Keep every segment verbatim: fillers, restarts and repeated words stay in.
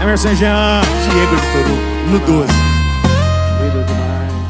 Emerson e Jean, Diego de Toru, no doze. Doido demais.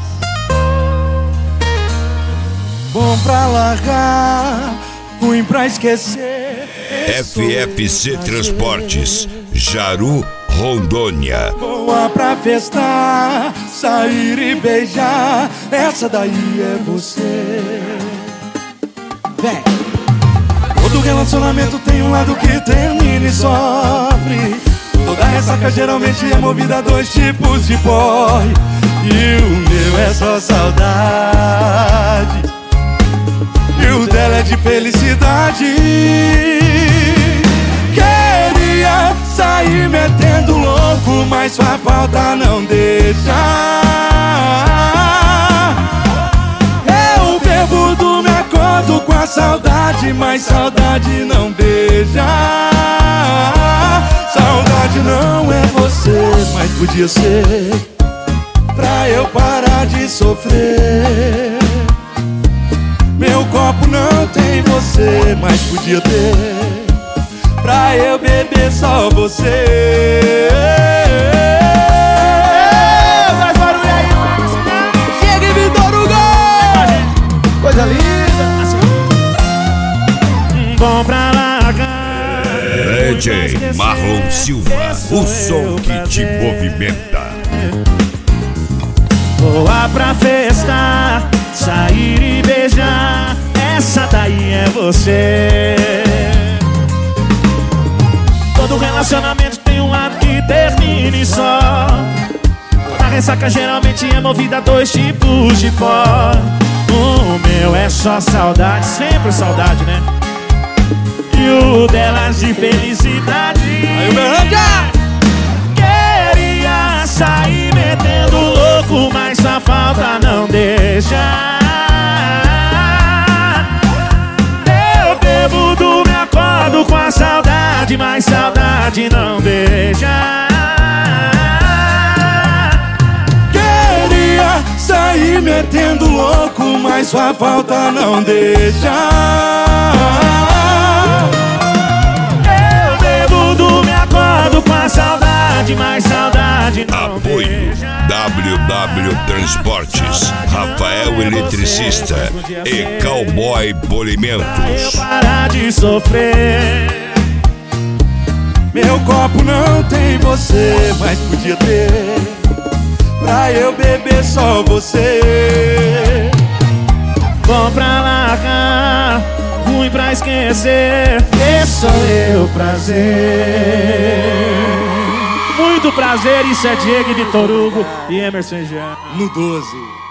Bom pra largar, ruim pra esquecer. F F C Transportes, Jaru, Rondônia. Boa pra festar, sair e beijar. Essa daí é você. Vem. Todo relacionamento tem um lado que termina e sofre. Toda ressaca geralmente é movida a dois tipos de porre. E o meu é só saudade, e o dela é de felicidade. Queria sair metendo louco, mas sua falta não deixa. Eu bebo do me acordo com a saudade, mas saudade não beija. Saudade não é você, mas podia ser, pra eu parar de sofrer. Meu copo não tem você, mas podia ter, pra eu beber só você. Faz barulho aí, Chega e Vitor Hugo! coisa linda. Assim. Bom pra largar. D J Marlon Silva, o som que te movimenta. Boa pra festa, sair e beijar. Essa daí é você. Todo relacionamento tem um lado que termina e só. Toda ressaca geralmente é movida a dois tipos de pó. O meu é só saudade, sempre saudade, né? E o delas de felicidade. Aí o Berlândia! Queria sair metendo louco, mas sua falta não deixa. Eu bebo do me acordo com a saudade, mas saudade não deixa. Queria sair metendo louco, mas sua falta não deixa. Eu bebo do me acordo com a saudade, mas saudade não Apoio deixa. W W Transportes, Rafael Eletricista e Cowboy Pra eu Polimentos. parar de sofrer. Meu copo não tem você, mas podia ter, pra eu beber só você. Bom pra largar, ruim pra esquecer. Esse é o prazer. Muito prazer, isso é Diego, Vitor Hugo e Emerson e Jean. No doze.